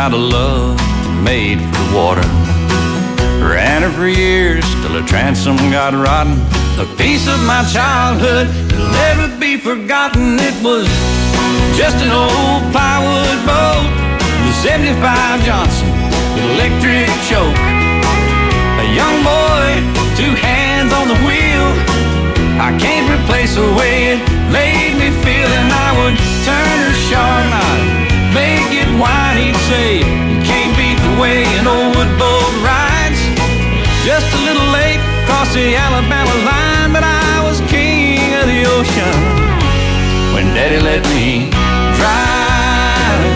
out of love, made for the water. Ran her for years till her transom got rotten. A piece of my childhood that'll never be forgotten. It was just an old plywood boat, the 75 Johnson with electric choke. A young boy, 2 hands on the wheel. I can't replace the way it made me feel. And I would turn her sharp and I'd make it whine. He'd say, you can't beat the way an old wood boat rides. Just a little late across the Alabama line, but I was king of the ocean when Daddy let me drive.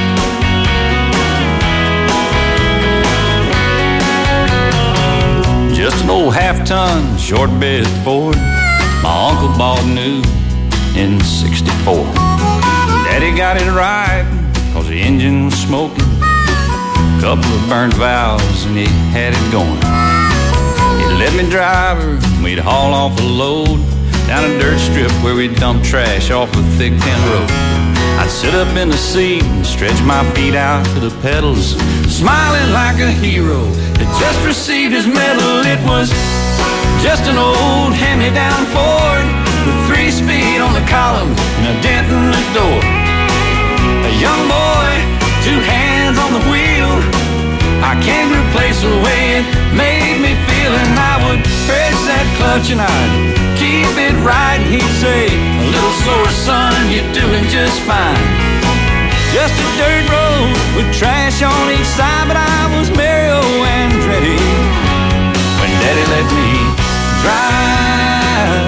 Just an old half-ton short bed Ford my uncle bought new in '64. Daddy got it right cause the engine was smoking, couple of burned valves and he had it going. He'd let me drive her and we'd haul off a load down a dirt strip where we'd dump trash off a thick tin road. I'd sit up in the seat and stretch my feet out to the pedals, smiling like a hero that just received his medal. It was just an old hand-me-down Ford with 3-speed on the column and a dent in the door. A young boy, 2 hands on the wheel. I can't replace the way it made me feel. And I would press that clutch and I'd keep it right. And he'd say, a little slower, son, you're doing just fine. Just a dirt road with trash on each side, but I was Mario Andretti when Daddy let me drive.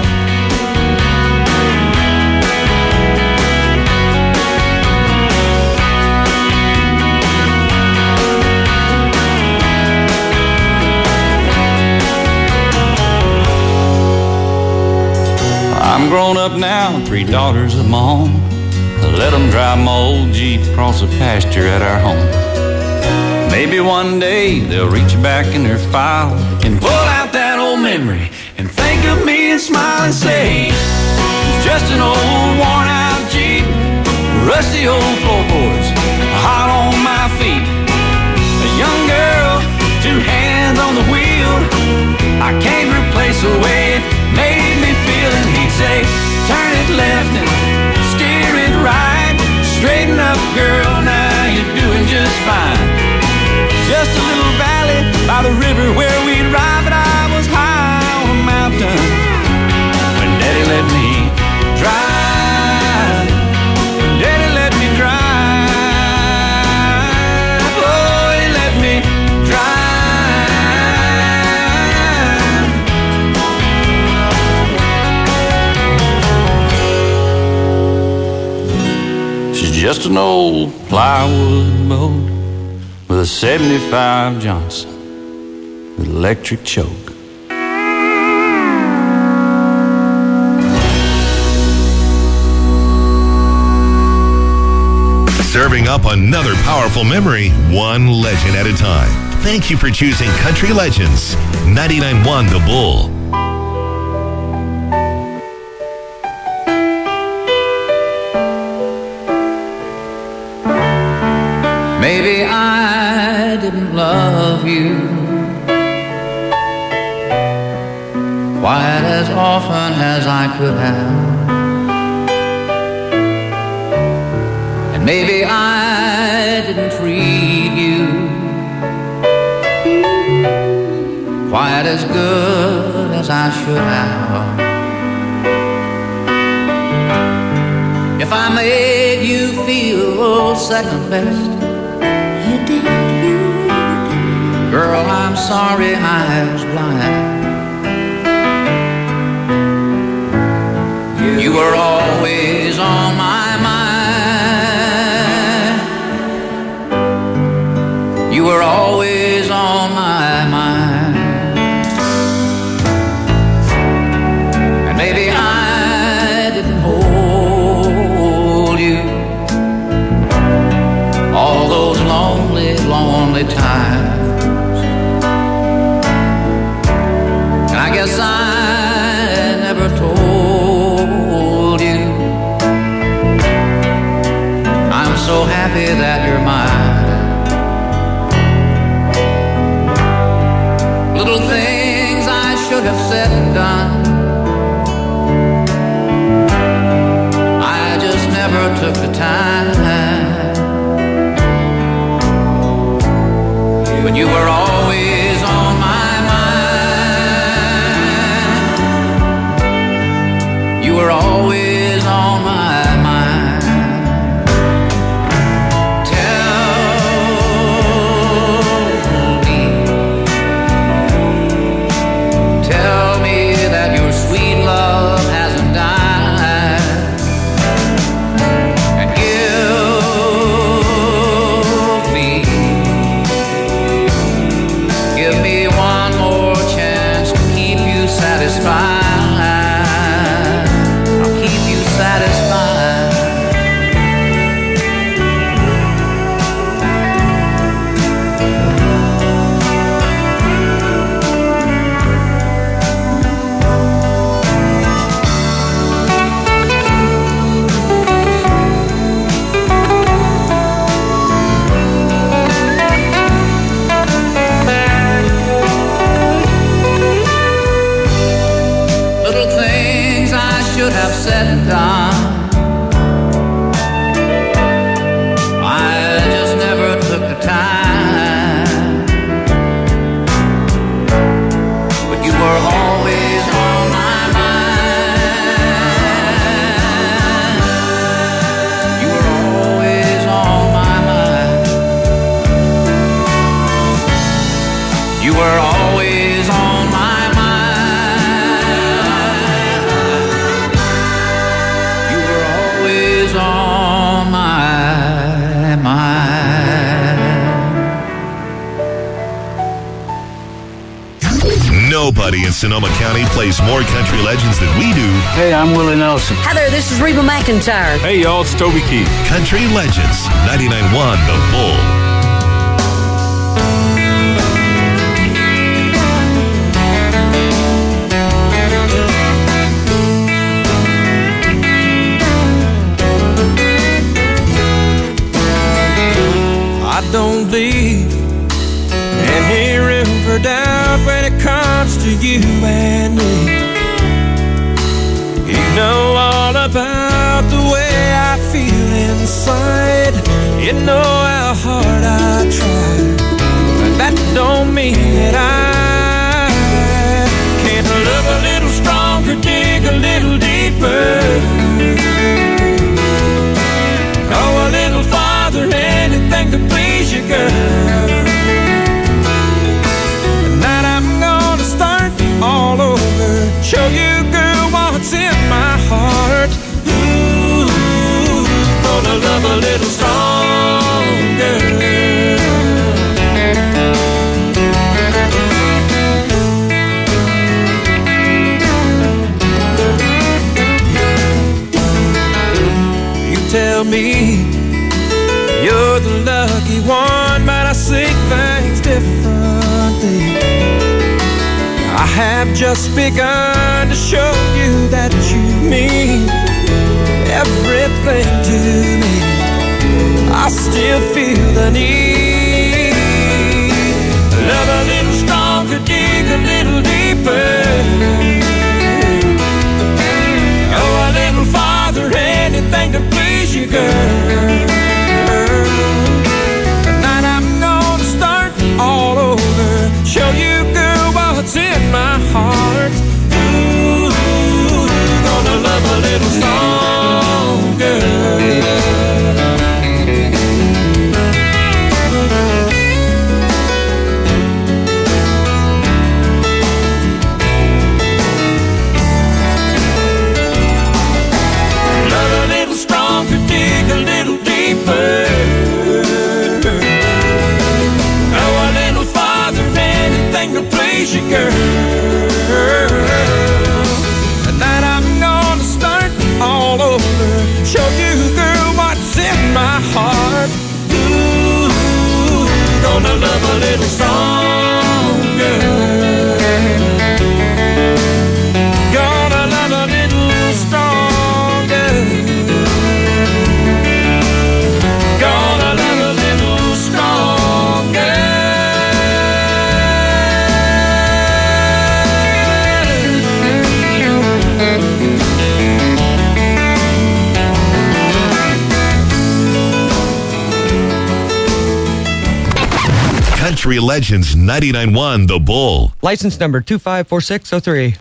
I'm grown up now, 3 daughters of my own. I let them drive my old Jeep across the pasture at our home. Maybe one day they'll reach back in their file and pull out that old memory and think of me and smile and say, it's just an old worn out Jeep, rusty old floorboards, hot on my feet. A young girl, 2 hands on the wheel. I can't replace the way it made me feel. And he'd say, turn it left and steer it right. Straighten up, girl, now you're doing just fine. Just a little valley by the river where we'd ride, but I was high on a mountain when Daddy let me drive. Daddy let me drive. Oh, he let me drive. She's just an old plywood boat with a 75 Johnson with electric choke. Serving up another powerful memory, one legend at a time. Thank you for choosing Country Legends, 99.1 The Bull. Maybe I didn't love you quite as often as I could have. And maybe I didn't treat you quite as good as I should have. If I made you feel second best, girl, I'm sorry I was blind. You were always on my mind. You were always on my mind. And maybe I didn't hold you all those lonely, lonely times. I guess I never told you I'm so happy that you're mine. Little things I should have said and done, I just never took the time. But you were always on my mind. You were always on my mind. Tell me that your sweet love hasn't died, and give me one more chance to keep you satisfied. I'll keep you satisfied. Little things I should have said and done, I just never took the time. But you were always on my mind. You were always on my mind. You were always on my on my mind. Nobody in Sonoma County plays more country legends than we do. Hey, I'm Willie Nelson. Hi there, this is Reba McEntire. Hey, y'all, it's Toby Keith. Country Legends, 99.1 The Bull. I don't leave any river doubt when it comes to you and me. You know all about the way I feel inside. You know how hard I try, but that don't mean that I can't love a little stronger, dig a little deeper, go a little farther, anything to please you, girl. Tonight I'm gonna start all over, show you, girl, what's in my heart. Ooh, gonna love a little stronger. You tell me you're the lucky one, but I see things differently. I have just begun to show you that you mean everything to me. I still feel the need. Love a little stronger, dig a little deeper, go a little farther, anything to please you, girl. Tonight I'm gonna start all over, show you, girl, what's in my heart. Ooh, gonna love a little stronger. Love a little stronger, dig a little deeper, go a little farther, anything to please you, girl. Tonight I'm gonna start all over, show you, girl, what's in my heart. Ooh, gonna love a little stronger, gonna love a little stronger, gonna love a little stronger. Country Legends 99.1 The Bull. License number 254603.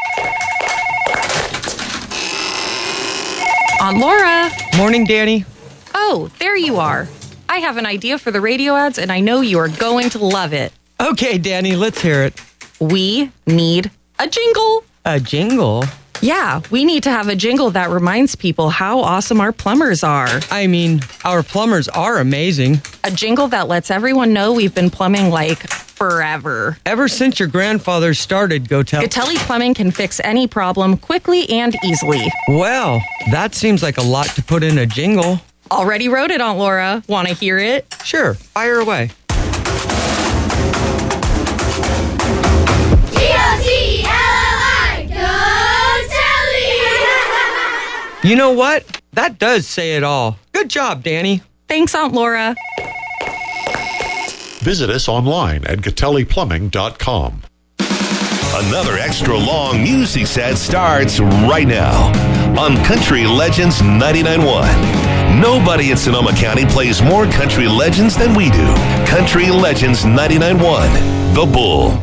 Aunt Laura. Morning, Danny. Oh, there you are. I have an idea for the radio ads, and I know you are going to love it. Okay, Danny, let's hear it. We need a jingle. A jingle? Yeah, we need to have a jingle that reminds people how awesome our plumbers are. I mean, our plumbers are amazing. A jingle that lets everyone know we've been plumbing like forever. Ever since your grandfather started, Gatelli Plumbing can fix any problem quickly and easily. Well, that seems like a lot to put in a jingle. Already wrote it, Aunt Laura. Want to hear it? Sure, fire away. You know what? That does say it all. Good job, Danny. Thanks, Aunt Laura. Visit us online at GatelliPlumbing.com. Another extra long music set starts right now on Country Legends 99.1. Nobody in Sonoma County plays more country legends than we do. Country Legends 99.1, The Bull.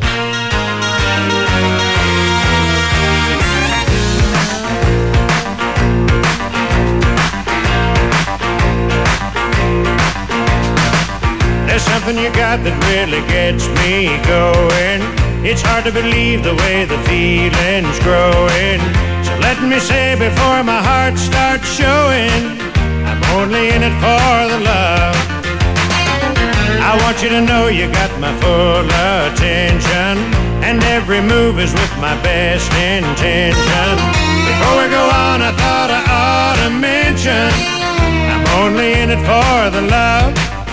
There's something you got that really gets me going. It's hard to believe the way the feeling's growing. So let me say before my heart starts showing, I'm only in it for the love. I want you to know you got my full attention, and every move is with my best intention. Before we go on, I thought I ought to mention, I'm only in it for the love.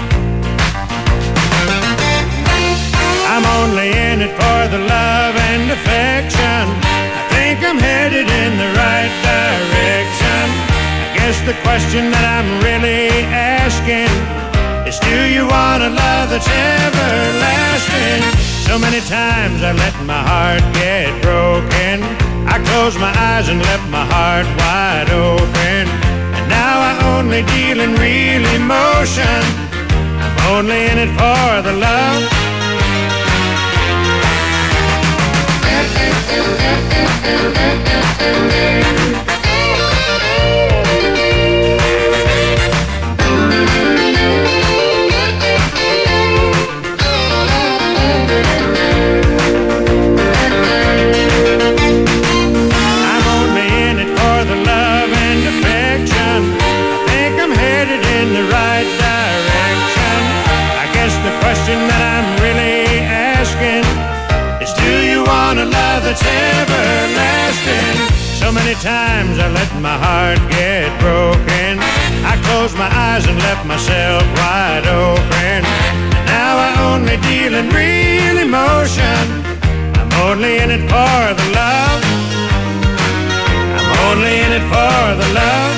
I'm only in it for the love and affection. I think I'm headed in the right direction. I guess the question that I'm really asking is, do you want a love that's everlasting? So many times I let my heart get broken. I closed my eyes and left my heart wide open. And now I only deal in real emotion. I'm only in it for the love. That's everlasting. So many times I let my heart get broken. I closed my eyes and left myself wide open. Now I only deal in real emotion. I'm only in it for the love. I'm only in it for the love.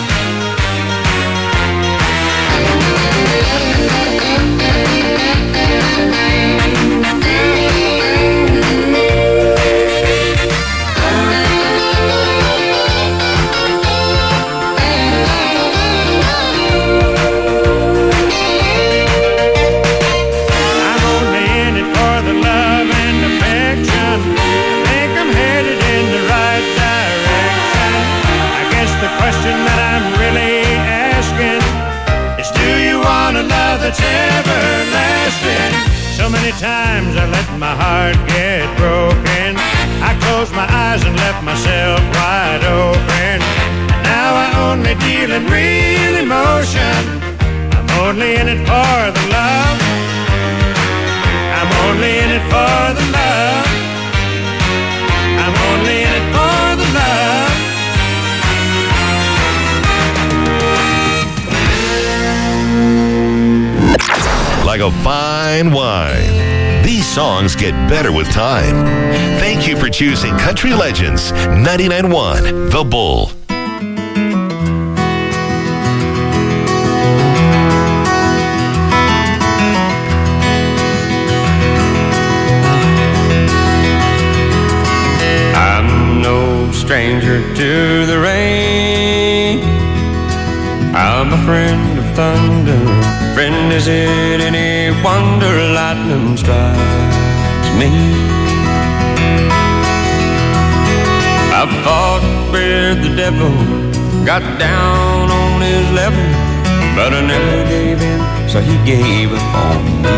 That's everlasting. So many times I let my heart get broken. I closed my eyes and left myself wide open. Now I only deal in real emotion. I'm only in it for the love. I'm only in it for the love. I'm only in it for the love. Like a fine wine, these songs get better with time. Thank you for choosing Country Legends 99.1 The Bull. I'm no stranger to the rain. I'm a friend of thunder. Friend, is it any wonder lightning strikes me? I fought with the devil, got down on his level, but I never gave in, so he gave up on me.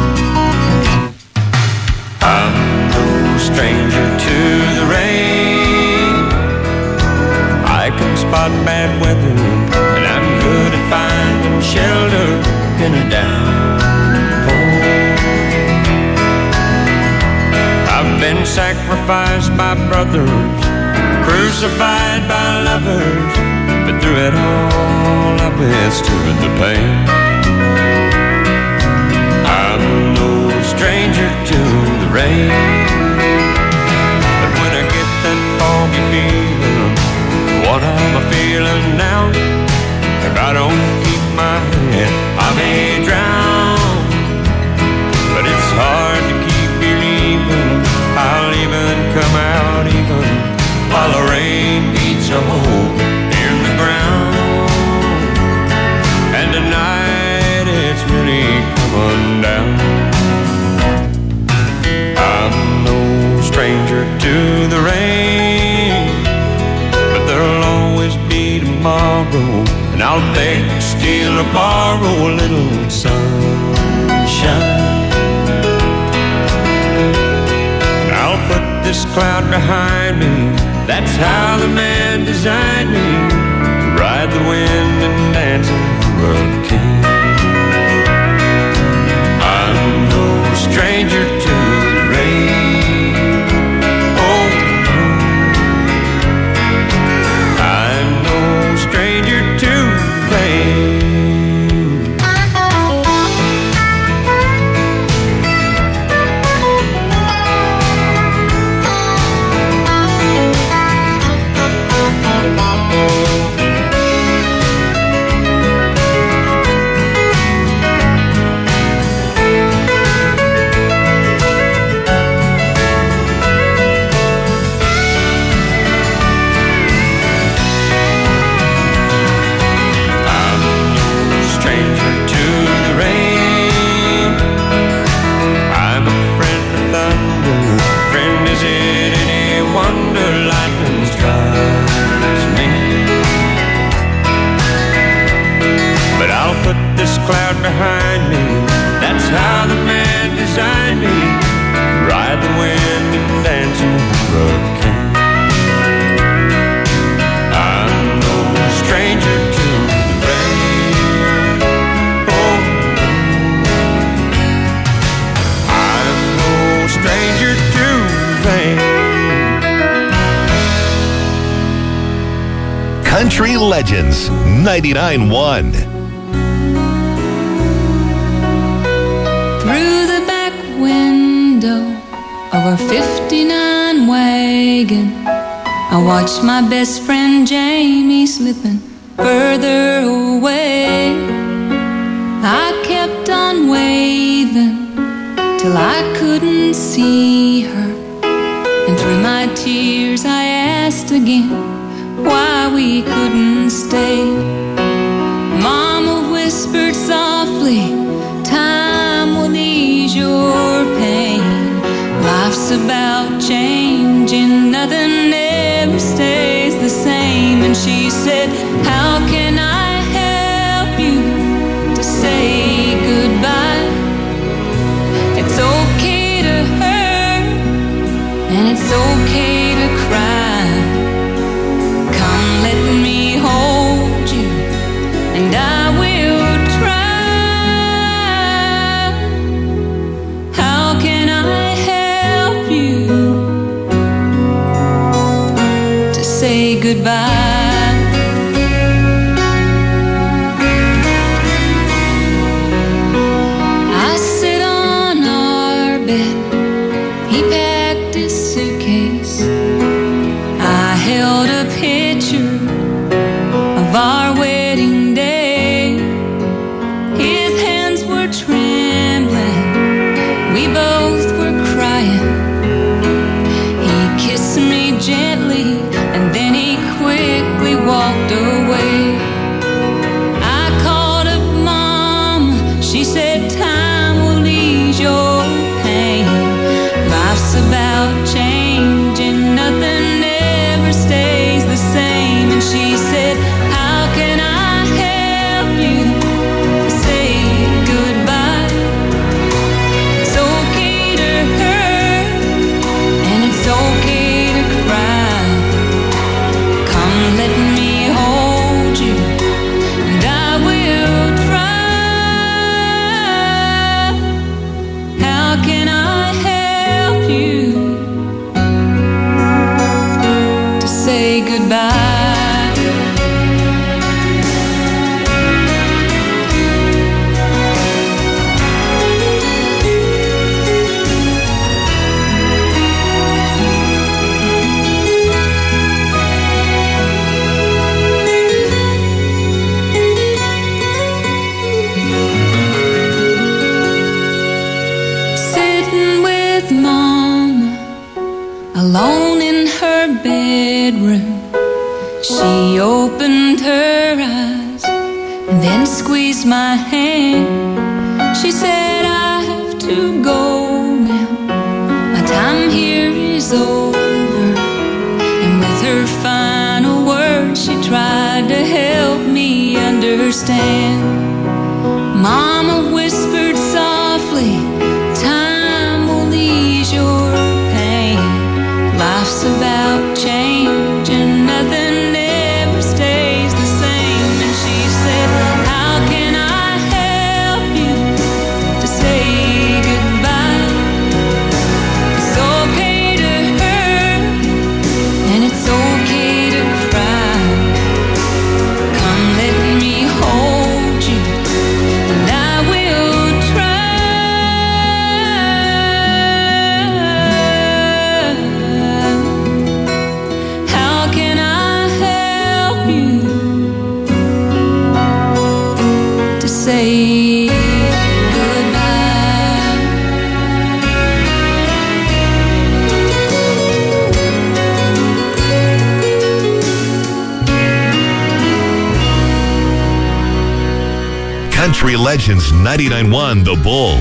I'm no stranger to the rain. I can spot bad weather, and I'm good at finding shelter in a downpour. I've been sacrificed by brothers, crucified by lovers, but through it all I withstood the pain. I'm no stranger to the rain, but when I get that foggy feeling, what am I feeling now? If I don't keep my head, I may drown. But it's hard to keep believing I'll even come out even while the rain beats a hole in the ground. And tonight it's really coming down. I'm no stranger to the rain, but there'll always be tomorrow, and I'll beg, steal, or borrow a little sunshine. And I'll put this cloud behind me. That's how the man designed me, to ride the wind and dance in the hurricane. I'm no stranger to the rain. Oh, no. I'm no stranger to the rain. This cloud behind me, that's how the man designed me, ride the wind and dance in the hurricane. I'm no stranger to the rain. Oh, I'm no stranger to the rain. Country Legends 99.1. Through the back window of our 59 wagon, I watched my best friend Jamie slipping further away. I kept on waving till I couldn't see her, and through my tears I asked again why we couldn't stay. Mama whispered softly, time will ease your pain. Life's about changing, nothing ever stays the same. And she said, how can I help you to say goodbye? It's okay to hurt, and it's okay to cry. Come, let me hold you, and I will try. Say goodbye. I sit on our bed, he packed his suitcase. I held a picture of our wedding day. His hands were trembling, we both were crying. He kissed me gently, and then he quit. and squeezed my hand. She said, I have to go now. My time here is over. And with her final words, she tried to help me understand. Mama whispered softly, time will ease your pain. Life's about change and nothing ever stays the same. And she said, how can I help you to say goodbye? It's okay to hurt and it's okay to cry. Come let me hold you and I will try. How can I help you to say goodbye? Country Legends 99.1 The Bull.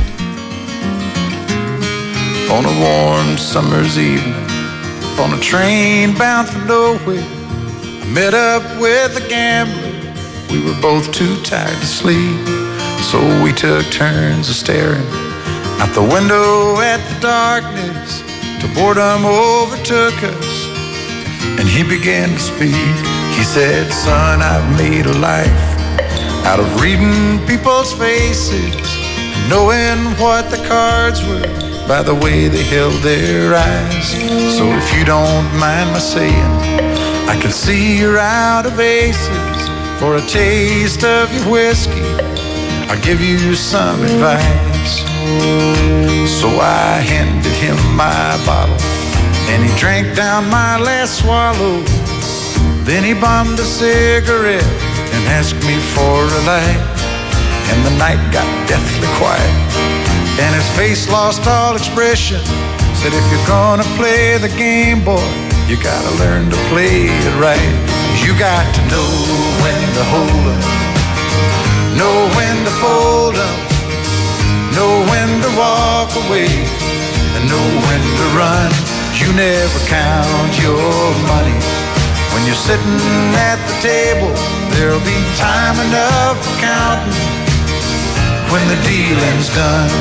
On a warm summer's evening, on a train bound for nowhere, I met up with a gambler. We were both too tired to sleep, so we took turns of staring out the window at the darkness till boredom overtook us, and he began to speak. He said, son, I've made a life out of reading people's faces and knowing what the cards were by the way they held their eyes. So if you don't mind my saying, I can see you're out of aces. For a taste of your whiskey, I'll give you some advice. So I handed him my bottle and he drank down my last swallow. Then he bummed a cigarette and asked me for a light. And the night got deathly quiet and his face lost all expression. Said, if you're gonna play the game, boy, you gotta learn to play it right. You got to know when to hold up, know when to fold up, know when to walk away, and know when to run. You never count your money when you're sitting at the table. There'll be time enough for counting when the dealing's done.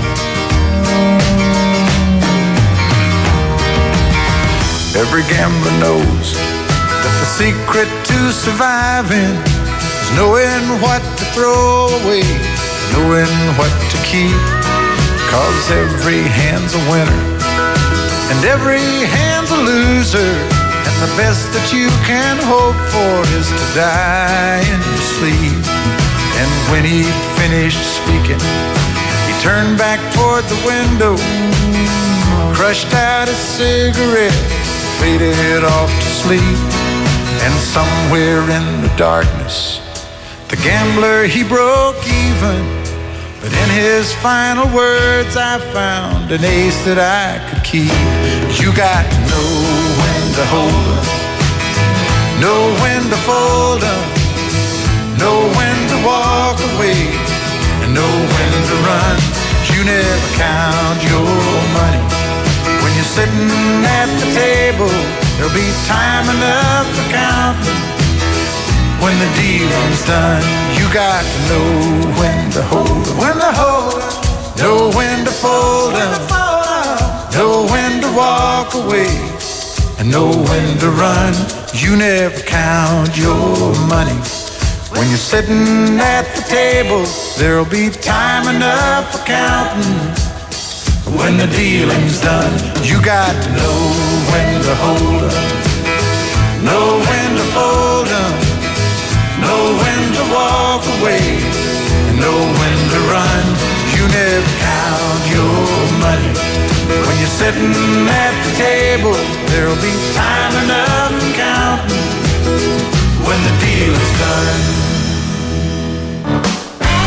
Every gambler knows that the secret to surviving is knowing what to throw away, knowing what to keep. 'Cause every hand's a winner and every hand's a loser, and the best that you can hope for is to die in your sleep. And when he finished speaking, he turned back toward the window, crushed out his cigarette, faded off to sleep. And somewhere in the darkness, the gambler, he broke even. But in his final words, I found an ace that I could keep. You got to know when to hold up, know when to fold up, know when to walk away, and know when to run. You never count your money when you're sitting at the table. There'll be time enough for counting when the dealing's done. You got to know when to hold up, when to hold up, know when to fold up, know when to walk away, and know when to run. You never count your money when you're sitting at the table. There'll be time enough for counting when the dealing's done. You got to know when to hold up, know when to fold up, know when to walk away, and know when to run. You never count your money when you're sitting at the table. There'll be time enough for counting when the deal is done.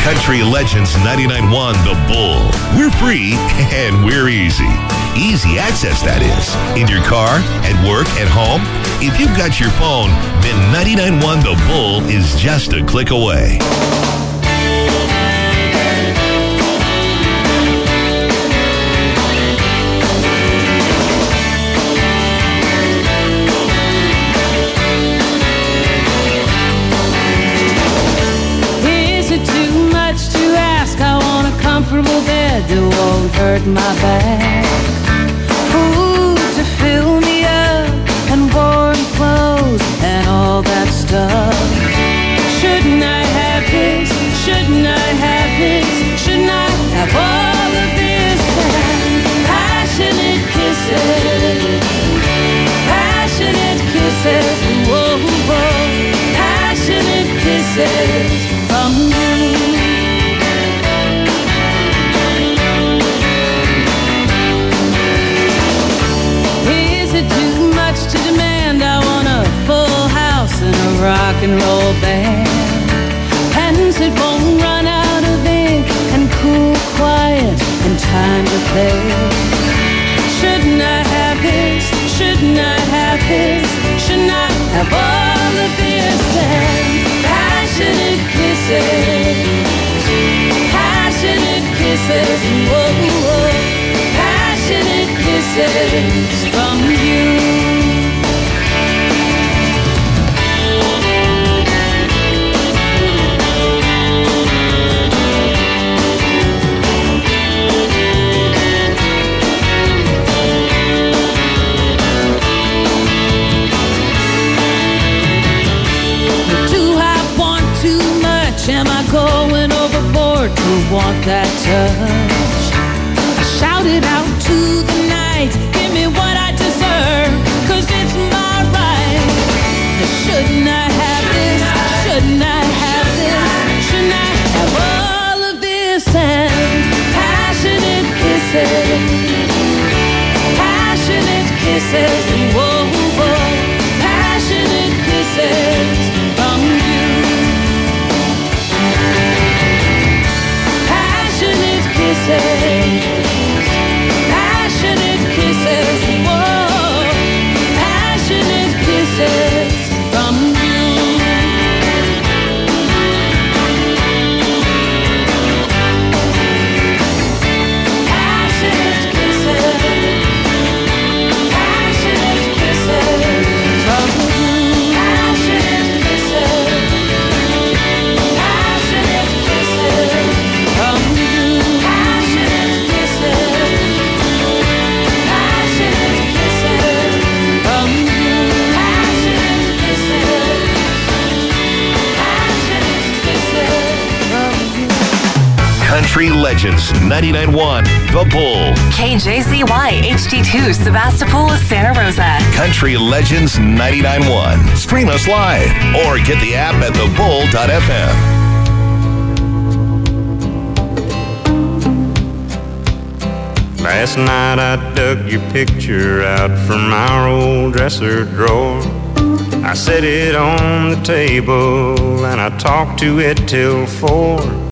Country Legends 99.1 The Bull. We're free and we're easy. Easy access, that is. In your car, at work, at home. If you've got your phone, then 99.1 The Bull is just a click away. Comfortable bed that won't hurt my back, food to fill me up, and warm clothes and all that stuff. Shouldn't I have this? Shouldn't I have this? Shouldn't I have all of this? Passionate kisses, passionate kisses, whoa, whoa, passionate kisses from you. Too much to demand. I want a full house and a rock and roll band, pens that won't run out of ink, and cool, quiet, and time to play. Shouldn't I have this? Shouldn't I have this? Shouldn't I have all of this? And passionate kisses, passionate kisses, whoa, whoa, passionate kisses from you. Do I want too much? Am I going overboard to want that touch? I shouted out to the night, give me what I deserve, 'cause it's my right. Shouldn't I have this? Shouldn't I have this? Shouldn't I have all of this? And passionate kisses, passionate kisses, whoa, whoa, passionate kisses from you. Passionate kisses, passionate kisses, whoa, passionate kisses from you. Passionate kisses, passionate kisses from you. Passionate kisses, passionate kisses from you. Passionate kisses, passionate kisses from you. Passionate kisses, passionate kisses from you. Country Legends 99.1 The Bull. KJZY HD2 Sebastopol, Santa Rosa. Country Legends 99.1. Stream us live or get the app at thebull.fm. Last night I dug your picture out from our old dresser drawer. I set it on the table and I talked to it till 4.